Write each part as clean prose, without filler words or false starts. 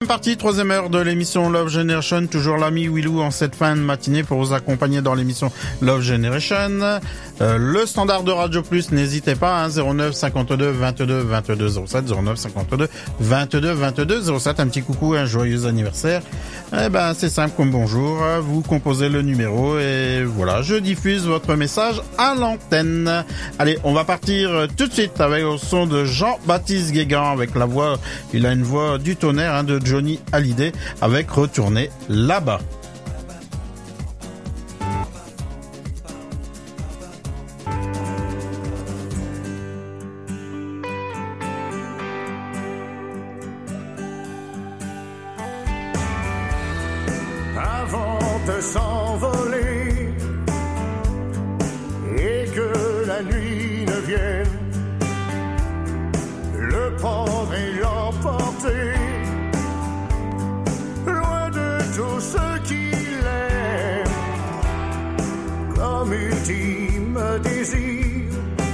Partie, troisième heure de l'émission Love Generation, toujours l'ami Willou en cette fin de matinée pour vous accompagner dans l'émission Love Generation. Le standard de Radio Plus, n'hésitez pas, 09 52 22 22 07, 09 52 22 22 07, un petit coucou, un joyeux anniversaire. C'est simple comme bonjour, vous composez le numéro et voilà, je diffuse votre message à l'antenne. Allez, on va partir tout de suite avec au son de Jean-Baptiste Guégan avec la voix, il a une voix du tonnerre de Johnny Hallyday avec Retourner là-bas. Avant de s'envoler et que la nuit ne vienne le prendre et l'emporter loin de tout ce qu'il aime comme ultime désir,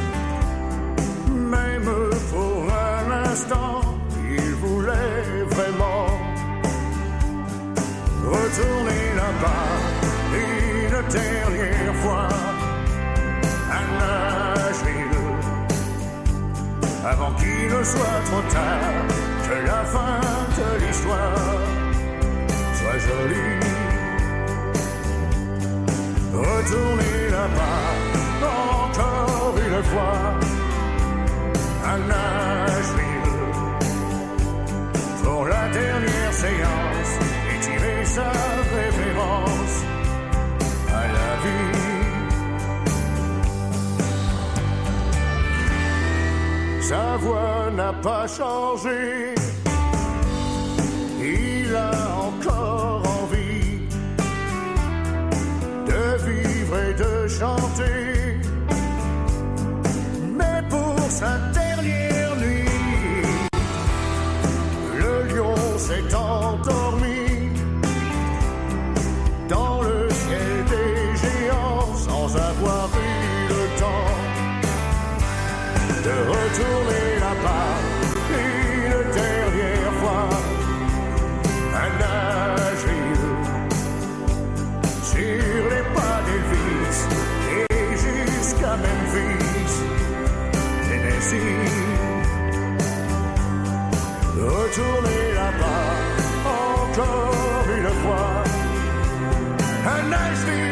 même pour un instant il voulait vraiment retourner là-bas une dernière fois à Nashville avant qu'il ne soit trop tard, que la fin de l'histoire soit jolie. Retourner là-bas encore une fois à Nashville pour la dernière séance et tirer sa référence à la vie. Sa voix n'a pas changé, il a encore envie de vivre et de chanter, mais pour sa dernière nuit, le lion s'est endormi dans le ciel des géants sans avoir eu le temps de retourner là-bas une dernière fois à Nashville sur les pas d'Elvis et jusqu'à Memphis, Tennessee. Retourner là-bas encore une fois à Nashville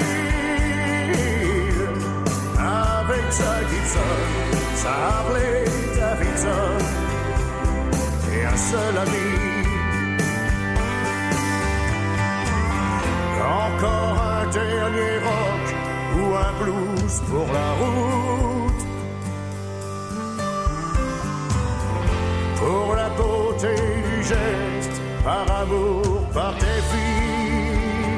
avec sa Gibson, sa Harley Davidson et un seul ami. Encore un dernier rock ou un blues pour la route, pour la beauté du geste, par amour, par tes filles.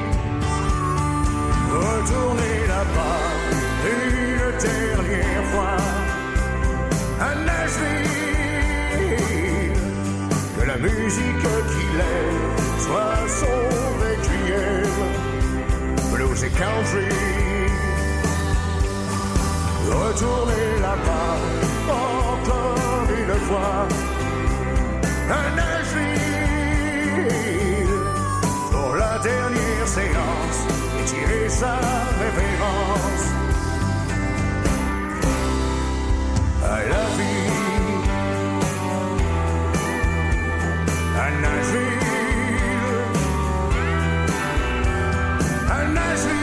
Retourner là-bas une dernière fois à Nashville, que la musique qu'il aime soit son requiem, blues et country. Retourner là-bas encore une fois à Nashville pour la dernière séance et tirer sa référence à la vie à Nashville, à Nashville.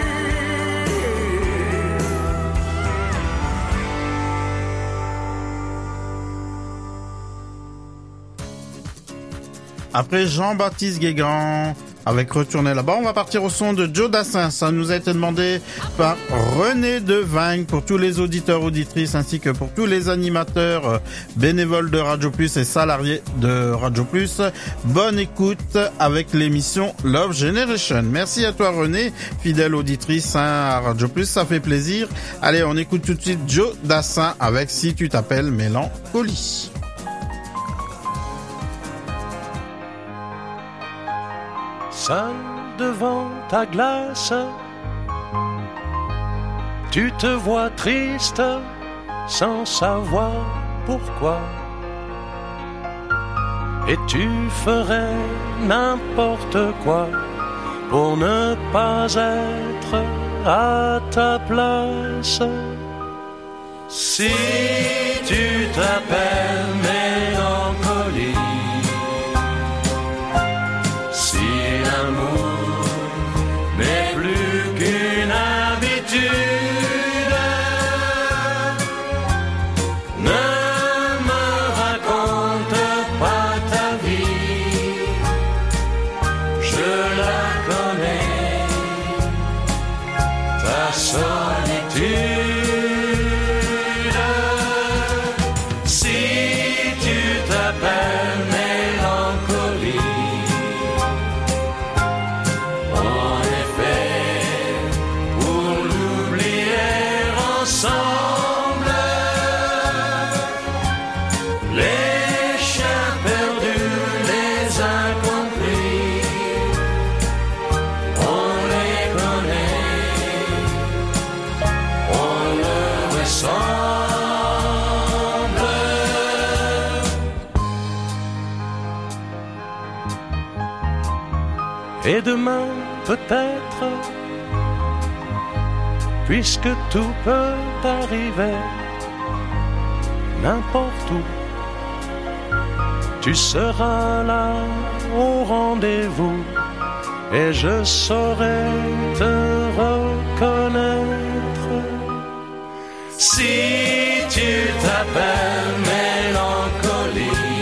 Après Jean-Baptiste Guégan avec Retourner là-bas, on va partir au son de Joe Dassin. Ça nous a été demandé par René Devagne pour tous les auditeurs, auditrices, ainsi que pour tous les animateurs bénévoles de Radio Plus et salariés de Radio Plus. Bonne écoute avec l'émission Love Generation. Merci à toi René, fidèle auditrice à Radio Plus, ça fait plaisir. Allez, on écoute tout de suite Joe Dassin avec Si tu t'appelles Mélancolie. Seul devant ta glace, tu te vois triste sans savoir pourquoi. et tu ferais n'importe quoi pour ne pas être à ta place. Si tu t'appelles mélancolie, si l'amour n'est plus qu'une habitude, ne me raconte pas ta vie, je la connais, ta solitude. Et demain, peut-être, puisque tout peut arriver, n'importe où, tu seras là au rendez-vous et je saurai te reconnaître. Si tu t'appelles mélancolie,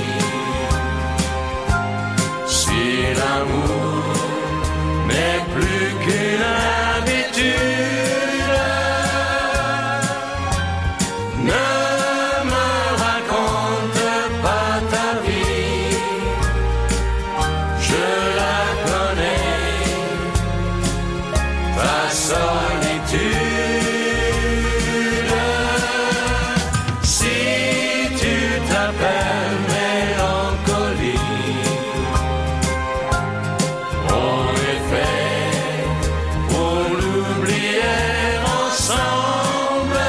si l'amour n'est plus qu'une habitude, ne me raconte pas ta vie, je la connais, ta solitude. Si tu t'appelles mélancolie, en effet, pour l'oublier ensemble,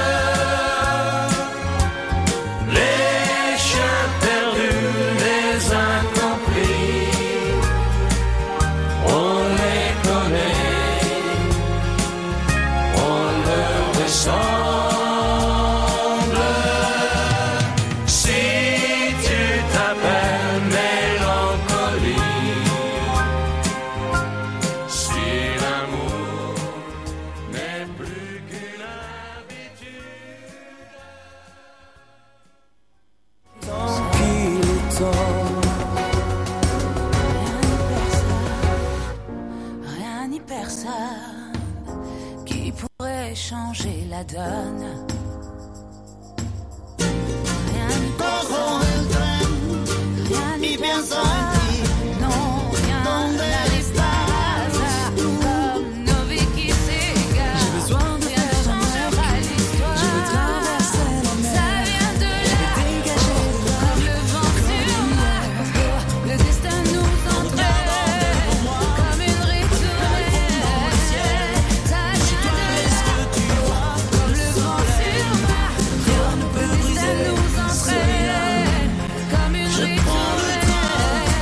les chiens perdus, les incompris, on les connaît, on leur ressemble. Si tu t'appelles mélancolie, si l'amour n'est plus qu'une habitude. Tant qu'il est temps, rien ni personne qui pourrait changer la donne. Rien ni personne, rien ni personne, non, rien n'arrive par hasard, comme nos vies qui s'égarent. j'ai besoin de Rien faire ne la changera mer. l'histoire. Je veux traverser la Ça mer. vient de là, Dégager comme le vent sur ma peau. Le destin nous entraîne comme une ritournelle. Ça vient de là, comme le vent sur ma peau. Le destin nous entraîne comme une ritournelle.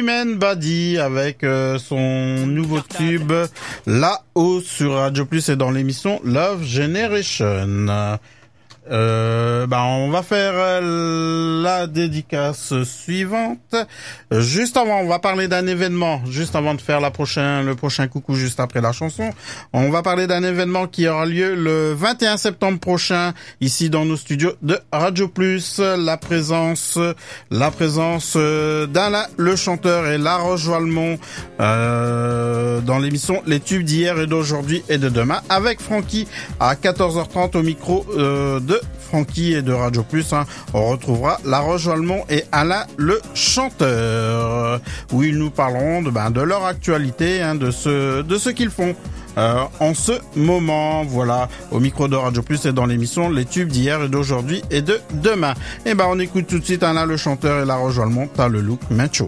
Chimène Badi avec son nouveau tube là-haut sur Radio Plus et dans l'émission Love Generation. On va faire la dédicace suivante. Juste avant, on va parler d'un événement. Juste avant de faire le prochain coucou juste après la chanson, on va parler d'un événement qui aura lieu le 21 septembre prochain ici dans nos studios de Radio Plus. La présence d'Alain le chanteur et La Roche-Valmont dans l'émission Les tubes d'hier et d'aujourd'hui et de demain avec Francky à 14h30 au micro de Francky et de Radio Plus. On retrouvera La Roche-Valmont et Alain le chanteur où ils nous parleront de leur actualité, de ce qu'ils font en ce moment, voilà, au micro de Radio Plus et dans l'émission Les tubes d'hier et d'aujourd'hui et de demain. Et on écoute tout de suite Alain le chanteur et La Roche-Valmont, T'as le look macho.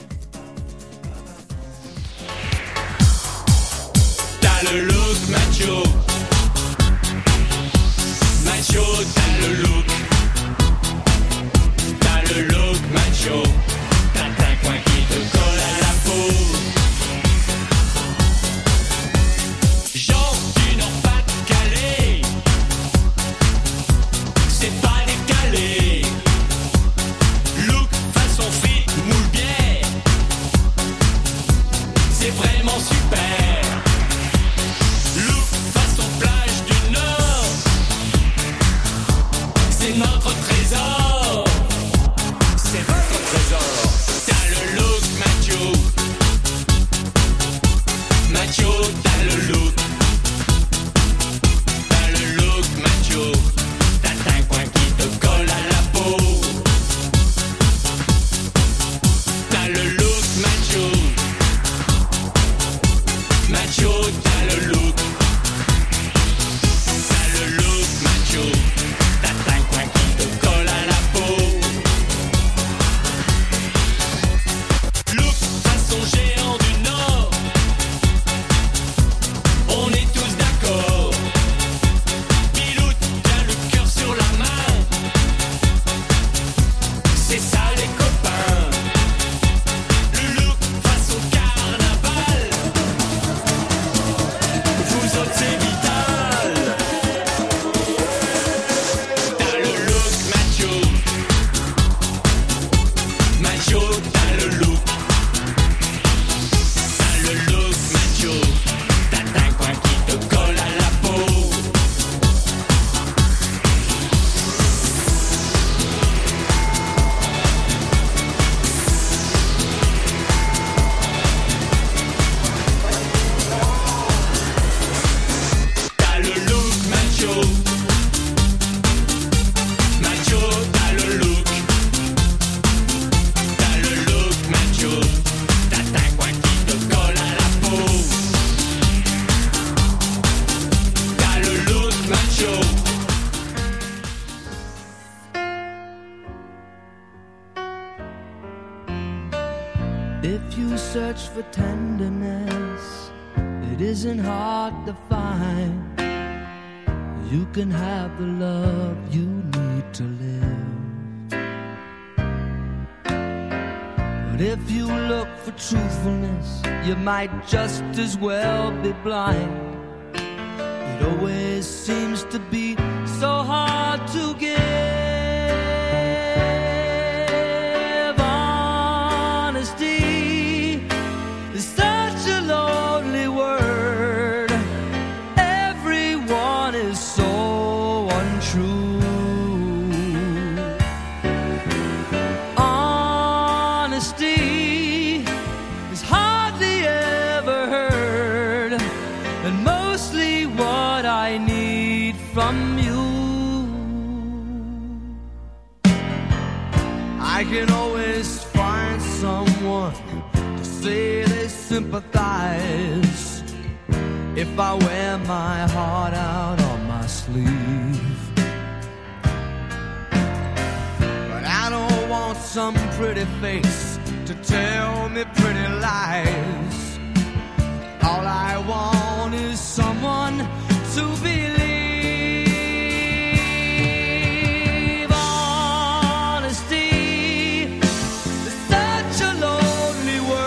T'as le look macho. Macho, t'as le look. T'as le look macho. T'as un coin qui te colle à la peau. Genre du Nord-Pas-de-Calais. C'est pas décalé. Look façon fit, moule bien. C'est vraiment super. Look façon plage du Nord. C'est notre trésor. C'est votre trésor. T'as le look macho. Macho, t'as le look. T'as le look macho. T'as un coin qui te colle à la peau. T'as le look macho. Macho, t'as le look. T'as le look macho. T'as un coin qui te colle à la peau. Look façon géant du Nord. On est tous d'accord. Piloute, t'as le cœur sur la main. C'est ça les copains. Le look façon carnaval. Vous autres c'est vital. T'as le look macho. Macho, t'as le look. T'as le look macho. T'as un coin qui te colle à la peau. T'as le look macho. Macho, t'as le look. T'as le look macho. T'as un coin qui te colle à la peau. T'as le look macho. If you search for tenderness, it isn't hard to find. You can have the love you need to live. But if you look for truthfulness, you might just as well be blind. It always seems to be so hard to give. Honesty is such a lonely word. Everyone is so untrue. Honesty is hardly ever heard, and mostly what I need from you. I can always find someone to say they sympathize if I wear my heart out on my sleeve. But I don't want some pretty face to tell me pretty lies. All I want is someone to believe. Honesty is such a lonely word.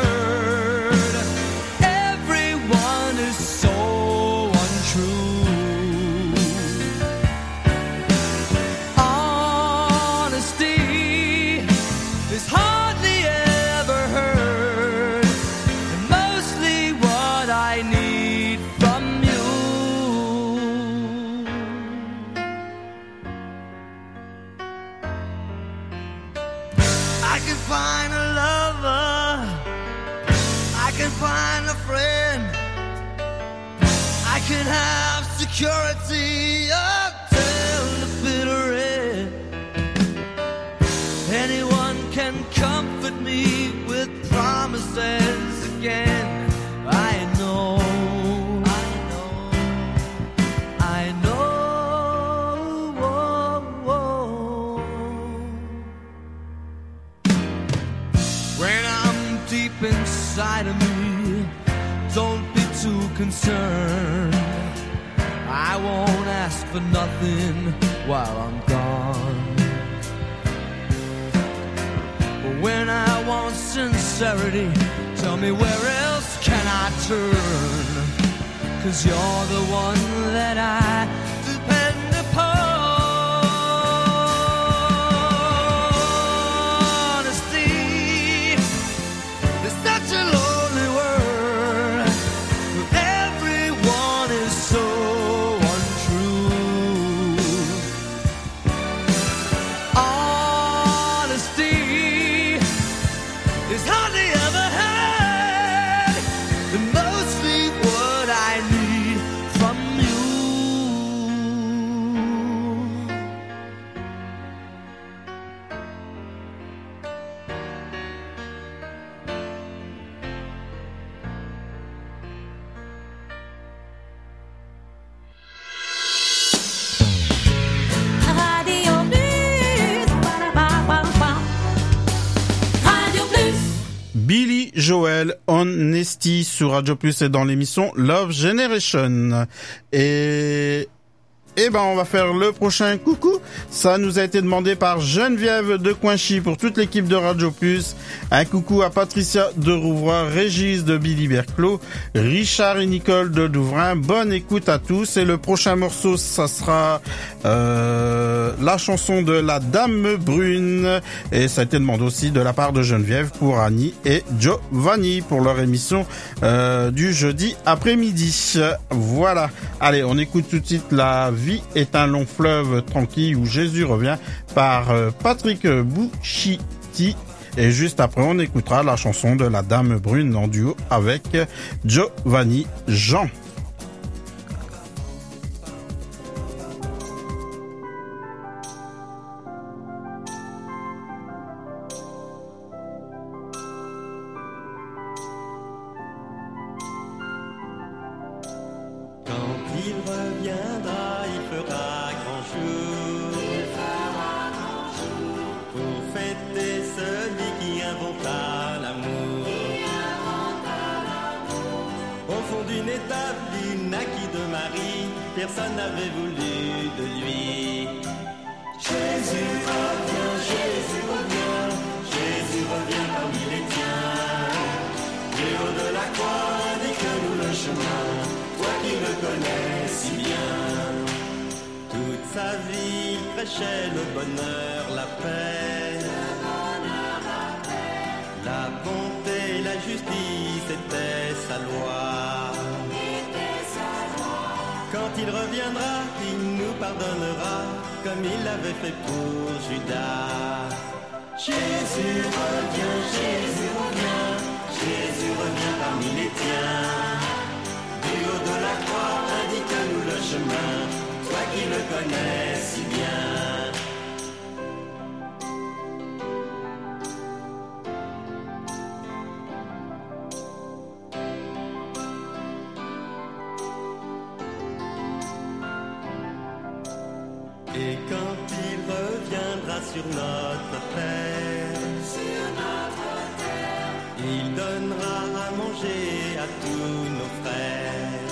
can find a friend. I can have security until the bitter end. Anyone can comfort me with promises again. I know. When I'm deep inside of me, don't be too concerned. I won't ask for nothing while I'm gone. But when I want sincerity, tell me where else can I turn? 'Cause you're the one that I depend upon. Honesty is such a lonely word. Everyone is so untrue. Honesty is hardly ever had, and mostly what I need from you. Radio Plus. Radio Plus. Billy Joel, Honesty sur Radio Plus et dans l'émission Love Generation. Et ben on va faire le prochain coucou. Ça nous a été demandé par Geneviève de Coinchy pour toute l'équipe de Radio Plus. Un coucou à Patricia de Rouvroy, Régis de Billy Berclos, Richard et Nicole de Douvrin. Bonne écoute à tous. Et le prochain morceau, ça sera la chanson de La Dame Brune. Et ça a été demandé aussi de la part de Geneviève pour Annie et Giovanni pour leur émission du jeudi après-midi. Voilà. Allez, on écoute tout de suite La vie est un long fleuve tranquille où Jésus revient par Patrick Bouchiti. Et juste après, on écoutera la chanson de La Dame Brune en duo avec Giovanni Jean. Quand il reviendra, il fera grand jour pour fêter celui qui inventa l'amour. Au fond d'une étable, il naquit de Marie, personne n'avait voulu de lui. Jésus revient, Jésus revient, Jésus revient parmi les tiens. Du haut de la croix, indique-nous le chemin, toi qui le connais si bien. Toute sa vie, il prêchait le bonheur, la paix. La bonté, la justice était sa loi. Quand il reviendra, il nous pardonnera, comme il l'avait fait pour Judas. Jésus revient, Jésus revient, Jésus revient parmi les tiens. Du haut de la croix, indique-nous le chemin, toi qui le connais si bien. Et quand il reviendra sur notre terre, il donnera à manger à tous nos frères.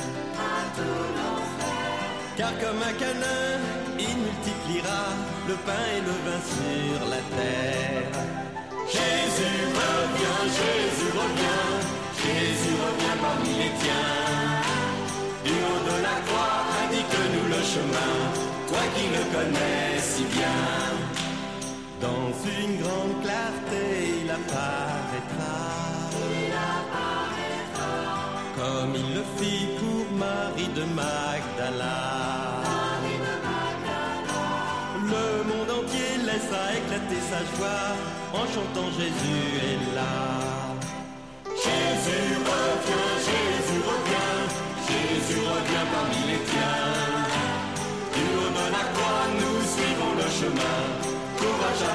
Car comme un canin, il multipliera le pain et le vin sur la terre. Jésus revient, Jésus revient, Jésus revient parmi les tiens. Du haut de la croix, indique-nous le chemin, toi qui le connais si bien. Dans une grande clarté, il apparaîtra. Comme il le fit pour Marie de Magdala. Le monde entier laissa éclater sa joie en chantant Jésus est là. Jésus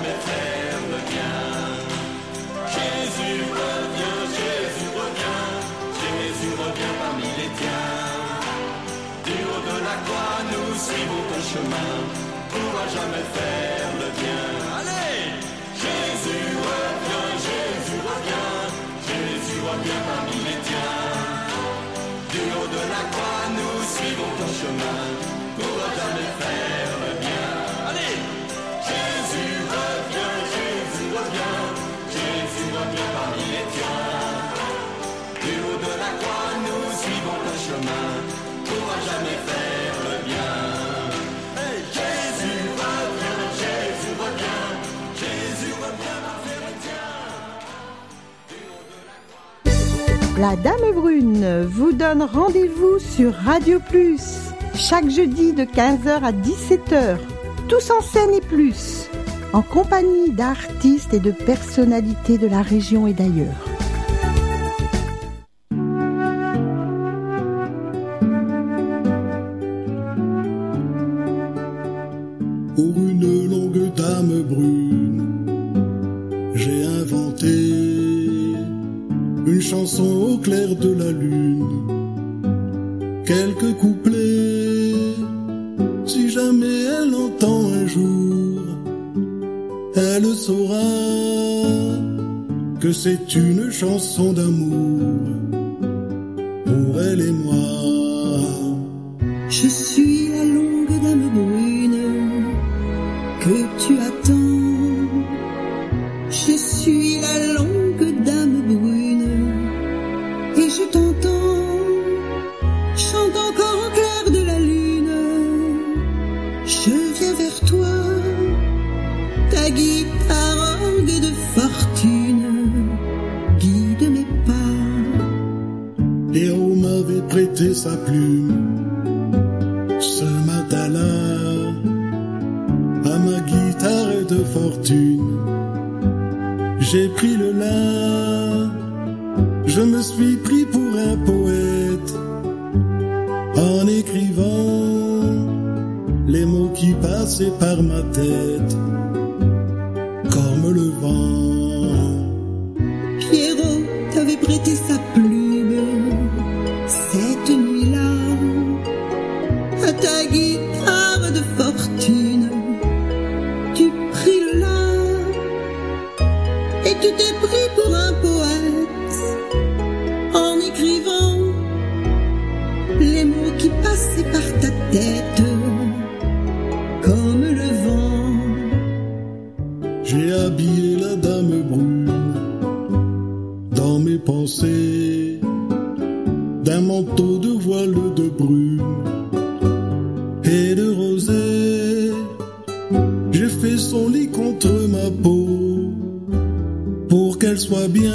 jamais faire le bien. Jésus revient, Jésus revient, Jésus revient parmi les tiens. Du haut de la croix, nous suivons ton chemin, pourra jamais faire le bien. Allez! Jésus revient, Jésus revient, Jésus revient parmi les tiens. Du haut de la croix, nous suivons ton chemin, pourra jamais faire le bien. Allez! Jésus revient, Jésus revient, Jésus revient parmi les tiens. Du haut de la croix, nous suivons ton chemin, pourra jamais faire le bien. Hey, Jésus revient, Jésus revient, Jésus revient par faire le tien. Du haut de la croix. La Dame Brune vous donne rendez-vous sur Radio Plus, chaque jeudi de 15h à 17h, tous en scène et plus, en compagnie d'artistes et de personnalités de la région et d'ailleurs. Pour une longue dame brune, j'ai inventé une chanson au clair de la lune. Quelques couplets, si jamais elle l'entend un jour, elle saura que c'est une chanson d'amour pour elle et moi. Je suis la longue dame brune que tu attends. Je suis la longue dame brune et je t'entends. Chante encore au clair de la lune. Je viens vers toi, ta guitare orgue de fortune guide mes pas. Léo m'avait prêté sa plume ce matin-là à ma guitare de fortune. J'ai pris le la, je me suis pris pour un poète en écrivant les mots qui passaient par ma tête comme le vent. Pierrot t'avait prêté sa plume cette nuit-là à ta guitare de fortune. Tu pris le la et tu t'es pris pour un poète en écrivant les mots qui passaient par ta tête comme le vent. J'ai habillé la dame brune dans mes pensées d'un manteau de voile de brume et de rosée. J'ai fait son lit contre ma peau pour qu'elle soit bien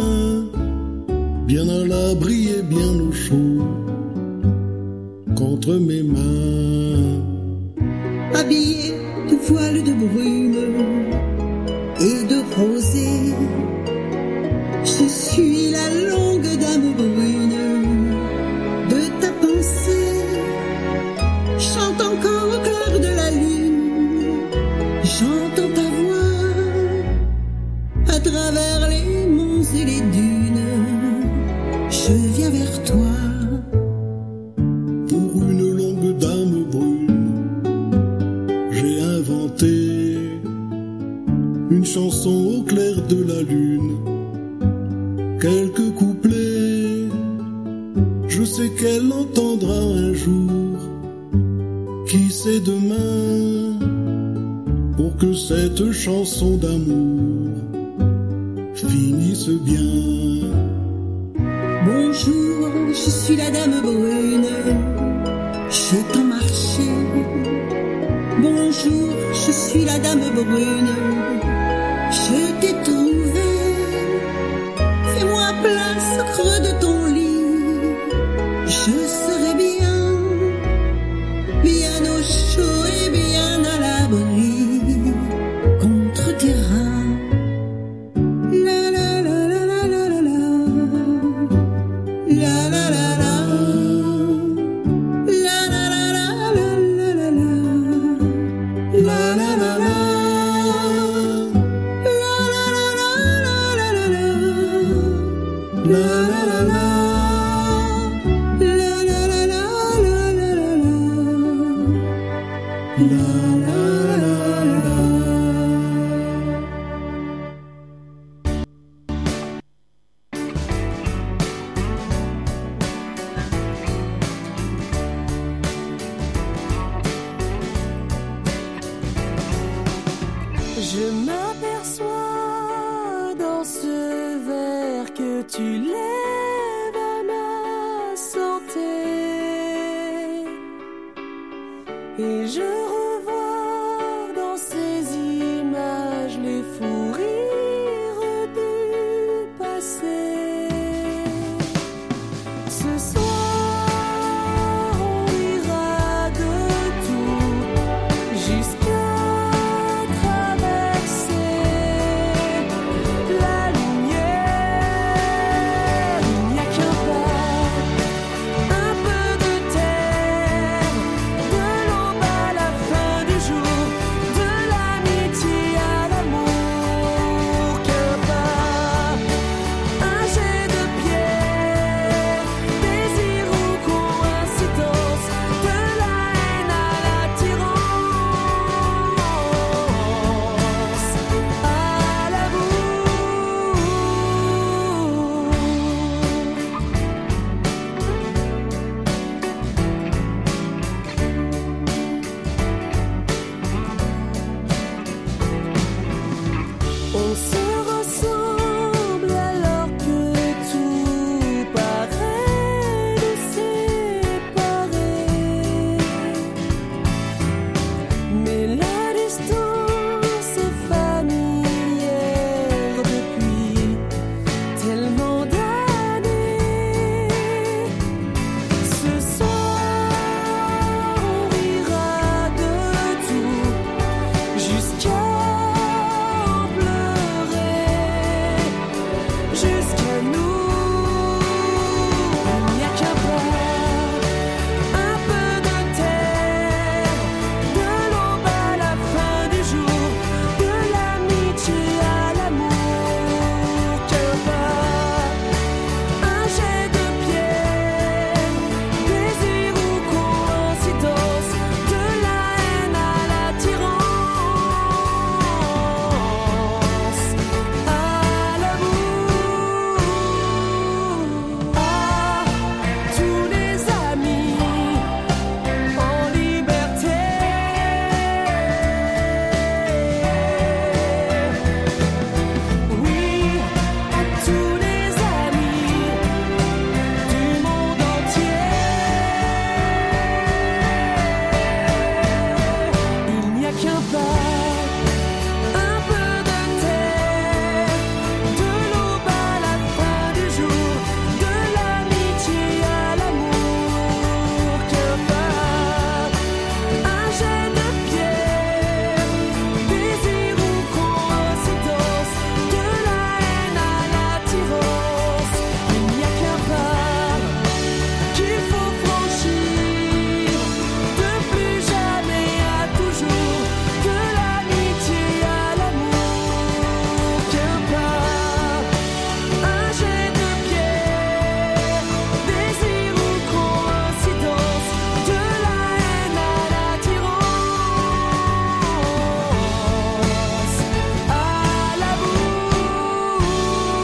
à l'abri et bien au chaud contre mes mains. Habillée de voile de brume et de rosée, je suis la longue dame brune de ta pensée. Chante encore au clair de la lune, j'entends ta voix à travers les monts et les dunes. Je viens vers toi. Pour une longue dame brune, j'ai inventé une chanson au clair de la lune. Quelques couplets, je sais qu'elle entendra un jour. Qui sait demain, pour que cette chanson d'amour finisse bien. Bonjour, je suis la dame brune, je t'en marché. Bonjour, je suis la dame brune, je t'ai trouvé. Fais-moi place au creux de ton lit, je serai bien au chaud et bien à l'abri contre tes reins. La la la la la la la la. La la la la. La la la la la la la la. La la la la. Je m'aperçois dans ce verre que tu lèves à ma santé, et je revois dans ces images les fous rires du passé. Ce soir on rira de tout jusqu'à traverser la lumière. Il n'y a qu'un pas, un peu de terre, de l'aube à la fin du jour, de l'amitié à l'amour. Qu'un pas, un jet de pierre, désir ou coïncidence, de la haine à l'attirance, à l'amour. On se ressemble alors que tout paraît nous séparer. Mais la distance est familière depuis tellement d'années. Ce soir on rira de tout jusqu'à en pleurer, jusqu'à nous. Il n'y a qu'un pas, un peu de terre, de l'aube à la fin du jour, de l'amitié à l'amour. Qu'un pas, un jet de pierre, désir ou coïncidence, de la haine à l'attirance, à l'amour. À tous les amis en liberté. Oui, à tous les amis du monde entier. Il n'y a qu'un pas, un peu de terre, de l'aube à la fin du jour, de l'amitié à l'amour. Qu'un pas, un jet de pierre, désir ou coïncidence, de la haine à l'attirance. Il n'y a qu'un pas qu'il faut franchir, de plus jamais à toujours, de l'amitié à l'amour. Qu'un pas, un jet de pierre, désir ou coïncidence, de la haine à l'attirance, à l'amour.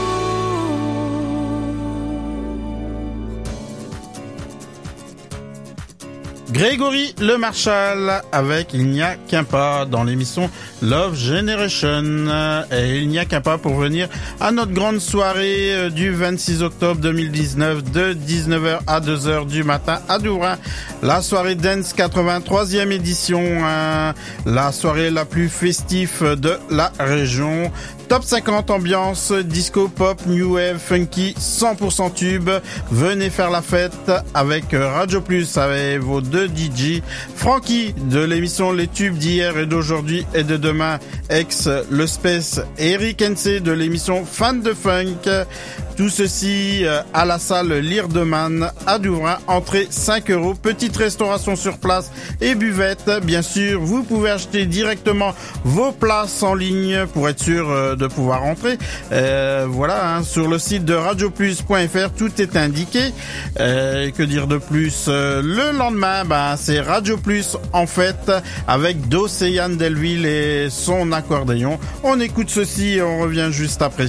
Grégory Le Marchal avec Il n'y a qu'un pas dans l'émission Love Generation. Et il n'y a qu'un pas pour venir à notre grande soirée du 26 octobre 2019 de 19h à 2h du matin à Douvrin. La soirée Dance 83e édition, la soirée la plus festive de la région. Top 50 ambiance, disco, pop, new wave, funky, 100% tube. Venez faire la fête avec Radio Plus, avec vos deux DJ. Francky de l'émission Les Tubes d'hier et d'aujourd'hui et de demain, ex Le Space. Et Eric NC de l'émission Fan de Funk. Tout ceci à la salle Lirdeman à Douvrin. Entrée 5 €. Petite restauration sur place et buvette. Bien sûr, vous pouvez acheter directement vos places en ligne pour être sûr de pouvoir rentrer. Voilà, hein, sur le site de radioplus.fr, tout est indiqué. Que dire de plus? Le lendemain, c'est Radio Plus en fait, avec d'Océane Delville et son accordéon. On écoute ceci et on revient juste après.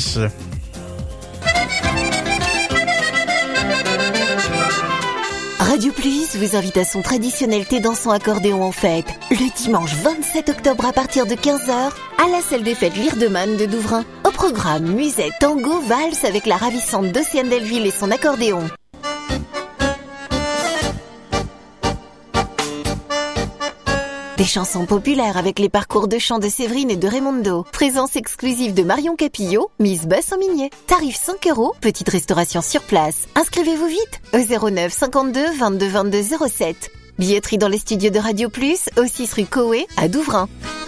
Radio Plus vous invite à son traditionnel thé dansant accordéon en fête, le dimanche 27 octobre à partir de 15h, à la salle des fêtes L'Irdeman de Douvrin. Au programme, musette, tango, valse avec la ravissante d'Océane Delville et son accordéon. Des chansons populaires avec les parcours de chant de Séverine et de Raymondo. Présence exclusive de Marion Capillo, Miss Buss en minier. Tarif 5 €, petite restauration sur place. Inscrivez-vous vite au 09 52 22 22 07. Billetterie dans les studios de Radio Plus, au 6 rue Coé, à Douvrin.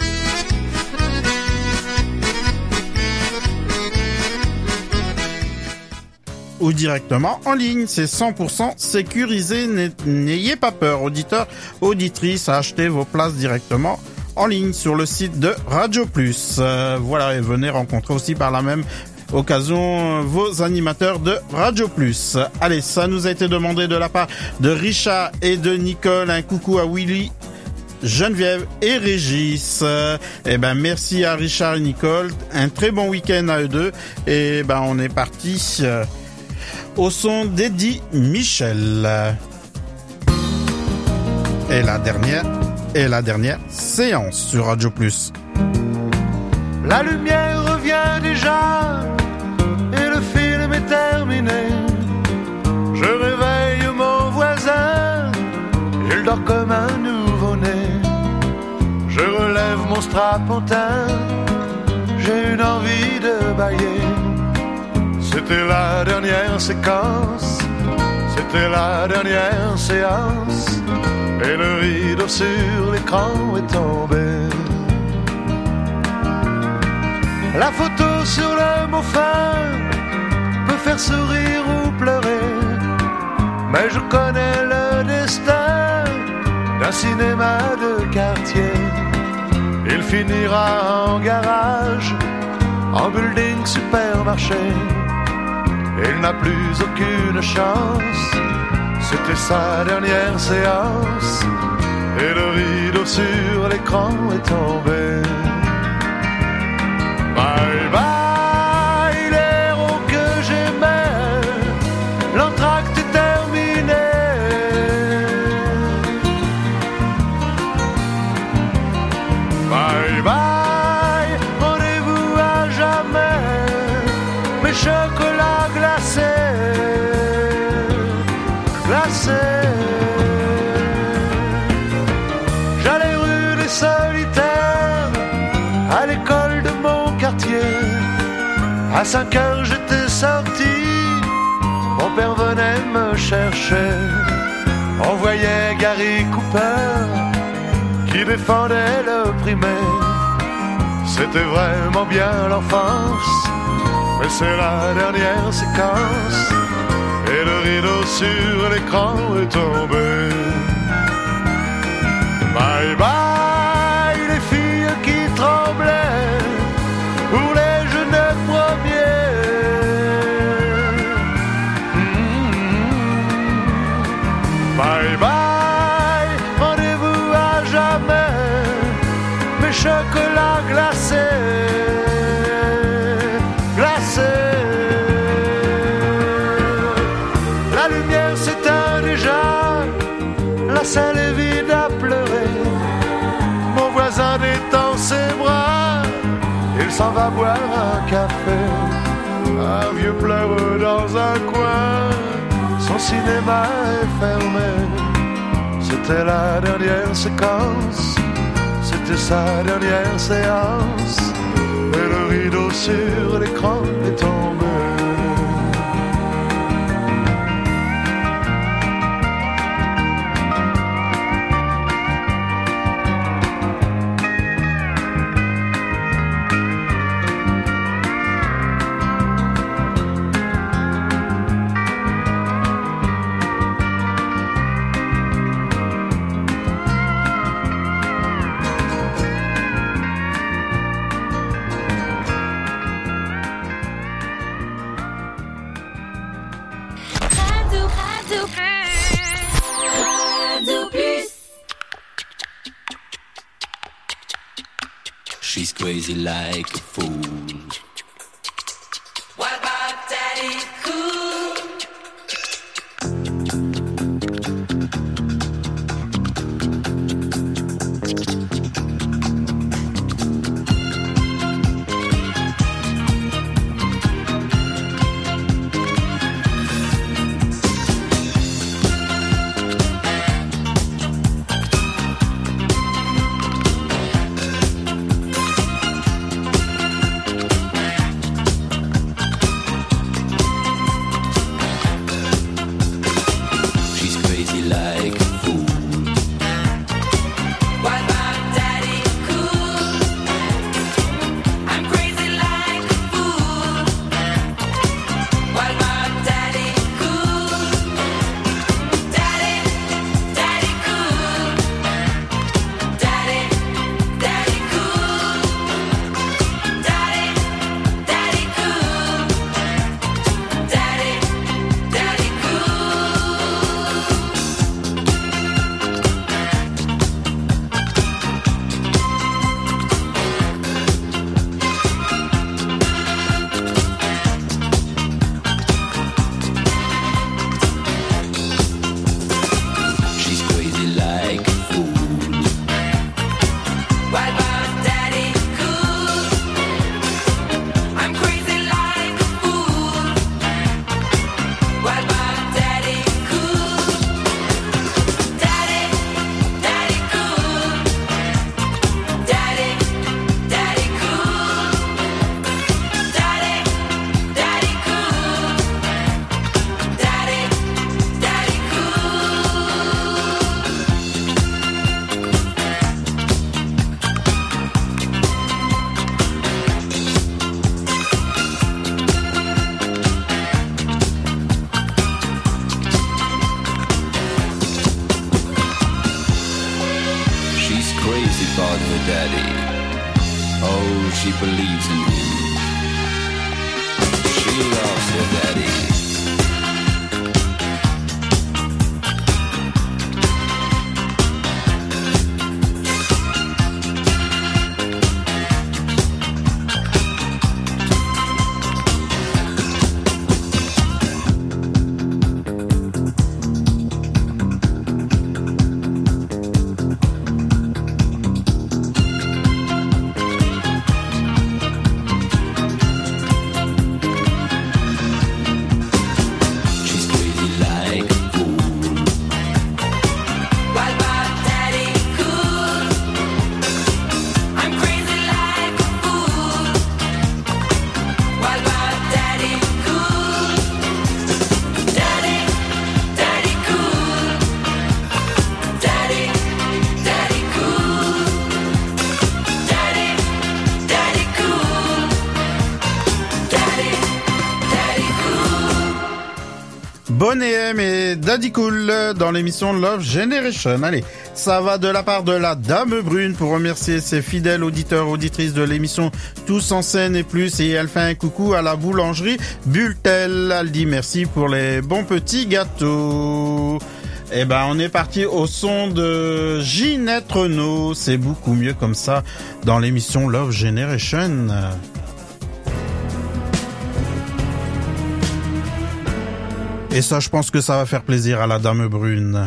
Ou directement en ligne, c'est 100% sécurisé, n'ayez pas peur, auditeurs, auditrices, à acheter vos places directement en ligne sur le site de Radio Plus. Voilà, et venez rencontrer aussi par la même occasion vos animateurs de Radio Plus. Allez, ça nous a été demandé de la part de Richard et de Nicole, un coucou à Willy, Geneviève et Régis. Merci à Richard et Nicole, un très bon week-end à eux deux, et on est parti au son d'Eddie Michel. Et la dernière séance sur Radio Plus. La lumière revient déjà et le film est terminé. Je réveille mon voisin, il dort comme un nouveau-né. Je relève mon strapontin, j'ai une envie de bailler. C'était la dernière séquence, c'était la dernière séance, et le rideau sur l'écran est tombé. La photo sur le mot fin peut faire sourire ou pleurer, mais je connais le destin d'un cinéma de quartier. Il finira en garage, en building supermarché. Il n'a plus aucune chance, c'était sa dernière séance, et le rideau sur l'écran est tombé. Bye bye l'héros que j'aimais, l'entracte est terminé. Bye bye, rendez-vous à jamais, mes chocolats glacés, glacés. J'allais rue des Solitaires, à l'école de mon quartier. À 5 heures j'étais sorti, mon père venait me chercher. On voyait Gary Cooper qui défendait l'opprimé. C'était vraiment bien l'enfance, mais c'est la dernière séquence, et le rideau sur l'écran est tombé. Bye bye les filles qui tremblaient pour les jeunes premiers. Bye bye, rendez-vous à jamais, mes chocolats glacés, glacés. La lumière s'éteint déjà, la salle est vide à pleurer. Mon voisin détend ses bras, il s'en va boire un café. Un vieux pleure dans un coin, son cinéma est fermé. C'était la dernière séquence, c'était sa dernière séance, et le rideau sur l'écran est tombé. Radio Plus. She's crazy like a fool. What about Daddy Cool? She believes in him. She loves her daddy. Boney M et Daddy Cool dans l'émission Love Generation. Allez, ça va de la part de la Dame Brune pour remercier ses fidèles auditeurs, auditrices de l'émission Tous en scène et plus. Et elle fait un coucou à la boulangerie Bultel. Elle dit merci pour les bons petits gâteaux. Eh ben, on est parti au son de Ginette Renault. C'est beaucoup mieux comme ça dans l'émission Love Generation. Et ça, je pense que ça va faire plaisir à la Dame Brune.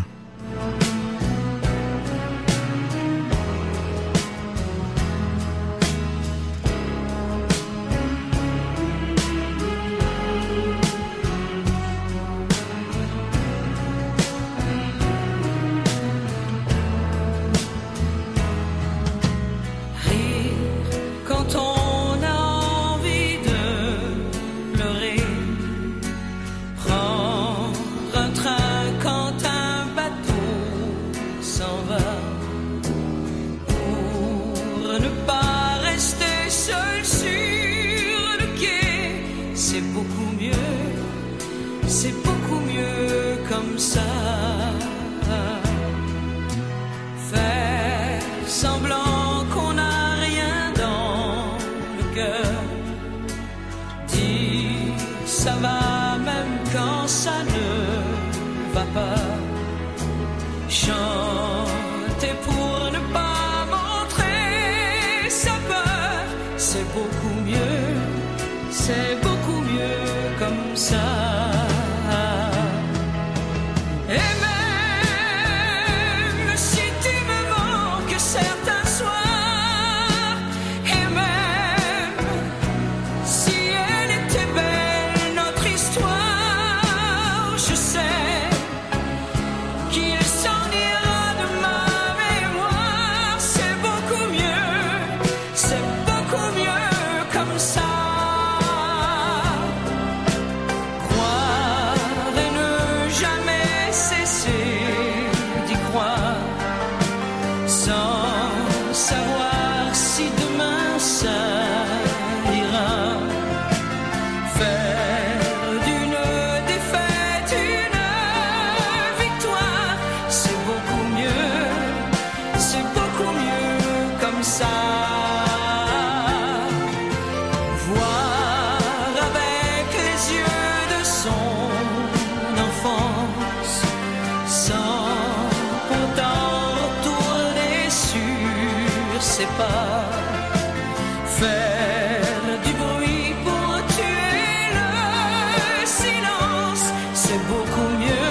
Ça va même quand ça ne va peur. Chanter pour ne pas montrer sa peur, c'est beaucoup mieux comme ça. Et même si tu me manques certains soirs, et même si elle était belle notre histoire, je sais qu'il s'en ira de ma mémoire. C'est beaucoup mieux comme ça. Faire du bruit pour tuer le silence, c'est beaucoup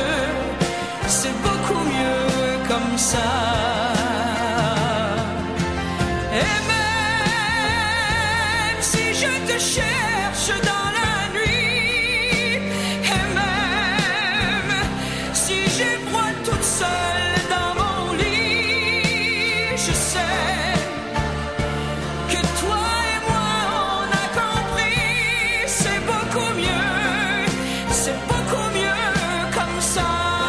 mieux comme ça. Et même si je te cherche dans la nuit, et même si j'ai froid toute seule dans mon lit, je sais que toi et moi on a compris, c'est beaucoup mieux comme ça.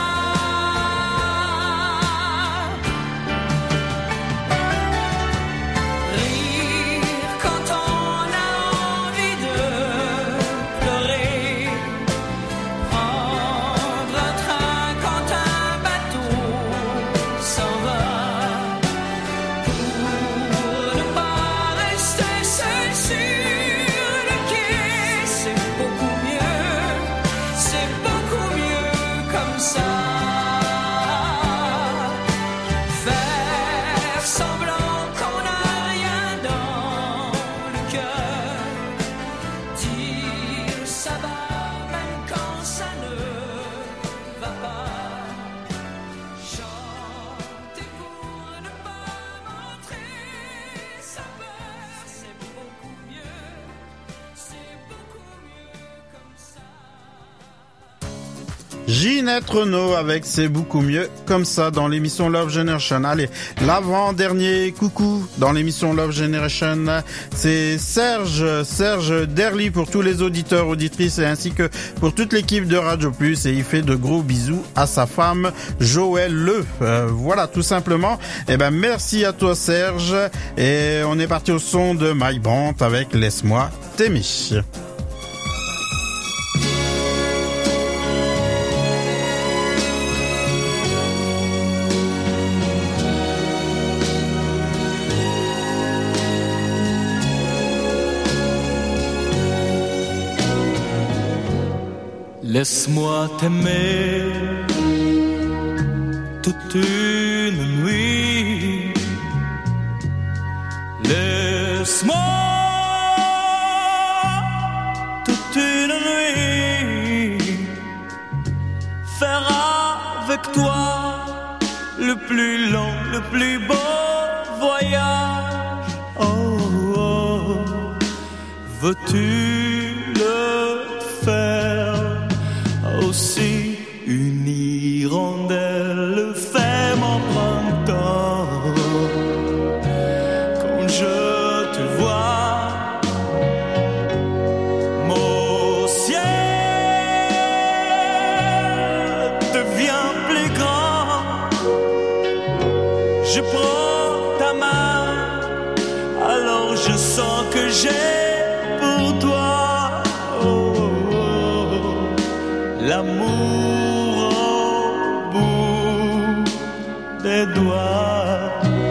Rire quand on a envie de pleurer, prendre un train quand un bateau s'en va. Pour ne pas rester seul sur le quai, c'est beaucoup mieux comme ça. Faire semblant qu'on n'a rien dans le cœur, dire ça va même quand ça ne va pas. Chanter pour ne pas montrer sa peur, c'est beaucoup mieux comme ça. Ginette Renaud avec C'est beaucoup mieux comme ça dans l'émission Love Generation. Allez, l'avant-dernier coucou dans l'émission Love Generation, c'est Serge Derly pour tous les auditeurs, auditrices et ainsi que pour toute l'équipe de Radio Plus, et il fait de gros bisous à sa femme Joël Le. Voilà, tout simplement. Eh ben, merci à toi Serge, et on est parti au son de Mike Brandt avec Laisse-moi t'aimer. Laisse-moi t'aimer toute une nuit. Laisse-moi toute une nuit faire avec toi le plus long, le plus beau voyage. Oh, oh. Veux-tu le faire aussi? Une hirondelle fait mon printemps quand je te vois. Mon ciel devient plus grand. Je prends ta main, alors je sens que j'ai pour toi l'amour au bout des doigts.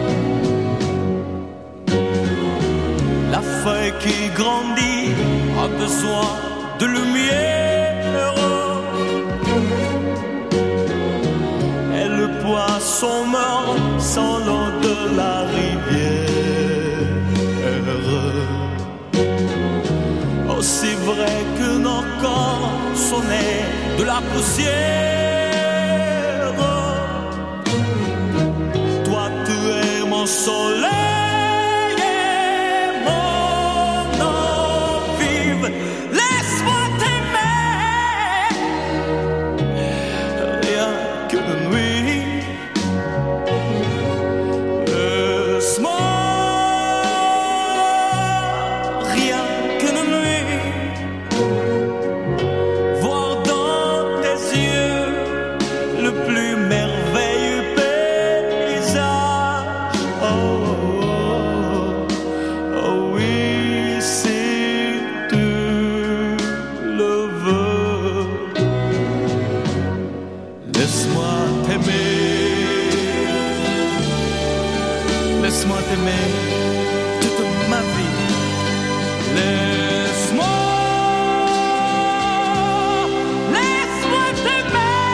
La feuille qui grandit a besoin de lumière. sont morts sans l'eau de la rivière. Aussi vrai que nos corps sont nés de la poussière. Toi tu es mon soleil et mon eau vive. Laisse-moi t'aimer, rien que de nuit. Laisse-moi, rien que de nuit, voir dans tes yeux le plus merveilleux paysage. Oh, oh, oh oui, si tu le veux. Laisse-moi t'aimer, laisse-moi t'aimer toute ma vie. Laisse-moi, laisse-moi t'aimer,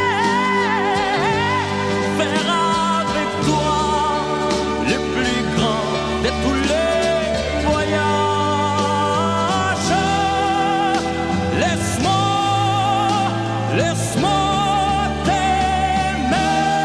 faire avec toi le plus grand de tous les voyages. Laisse-moi, laisse-moi t'aimer,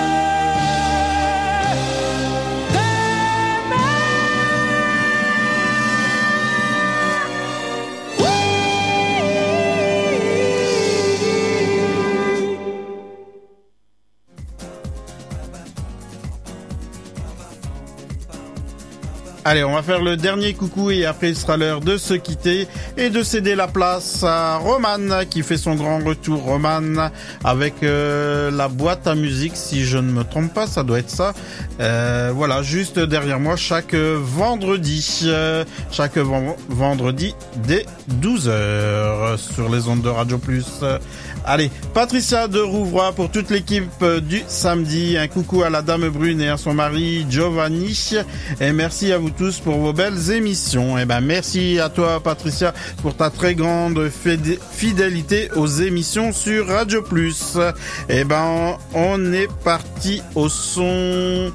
Allez, on va faire le dernier coucou et après il sera l'heure de se quitter et de céder la place à Roman qui fait son grand retour. Roman avec la boîte à musique, si je ne me trompe pas, ça doit être ça. Voilà, juste derrière moi chaque vendredi. Vendredi dès 12h sur les ondes de Radio Plus. Allez, Patricia de Rouvroy pour toute l'équipe du samedi. Un coucou à la Dame Brune et à son mari Giovanni. Et merci à vous tous pour vos belles émissions. Et ben merci à toi Patricia pour ta très grande fidélité aux émissions sur Radio Plus. Et ben on est parti au son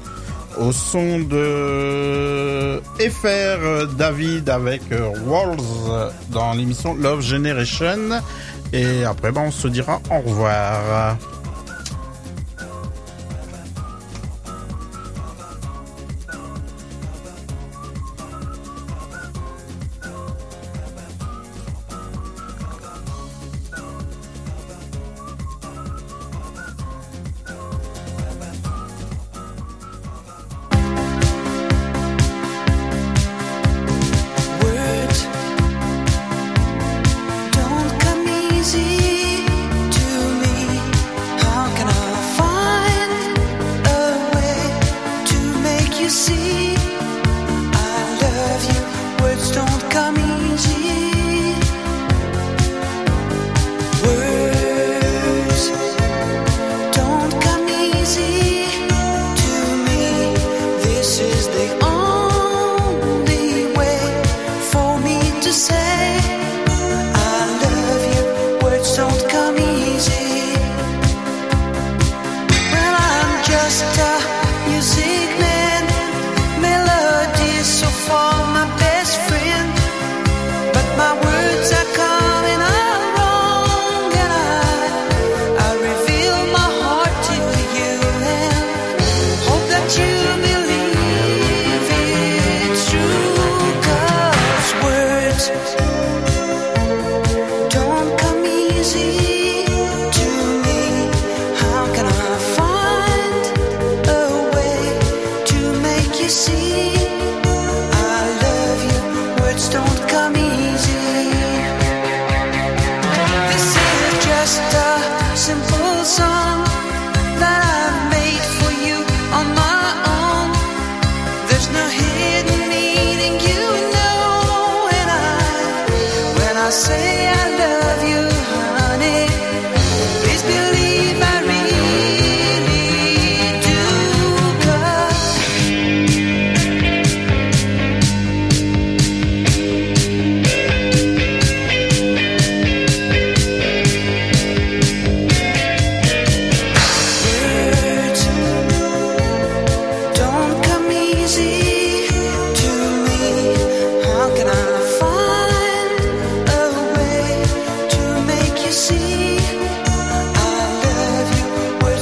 de FR David avec Walls dans l'émission Love Generation. Et après, on se dira au revoir. Don't come easy to me. just a music man.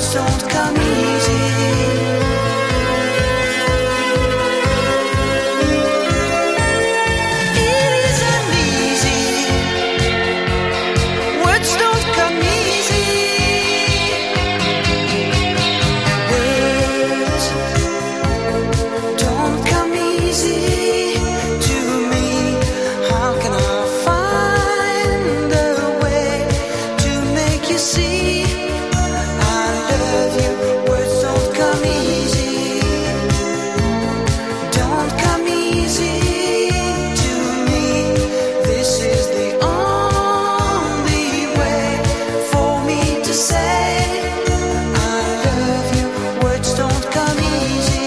words don't come easy. It isn't easy. Words don't come easy. Words don't come easy to me. How can I find a way to make you see I love you? Words don't come easy. Don't come easy to me. This is the only way for me to say I love you. Words don't come easy.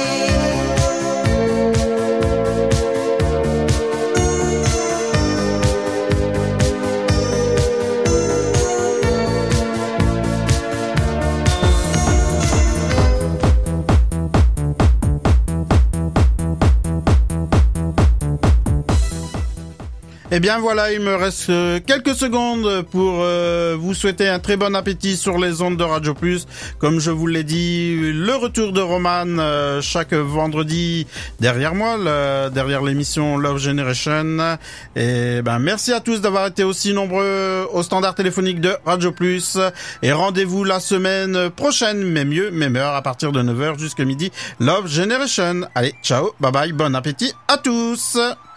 Eh bien voilà, il me reste quelques secondes pour vous souhaiter un très bon appétit sur les ondes de Radio Plus. Comme je vous l'ai dit, le retour de Roman chaque vendredi derrière moi, derrière l'émission Love Generation. Et ben merci à tous d'avoir été aussi nombreux au standard téléphonique de Radio Plus. Et rendez-vous la semaine prochaine, mais mieux, même heure, à partir de 9h jusqu'à midi. Love Generation. Allez, ciao, bye bye, bon appétit à tous.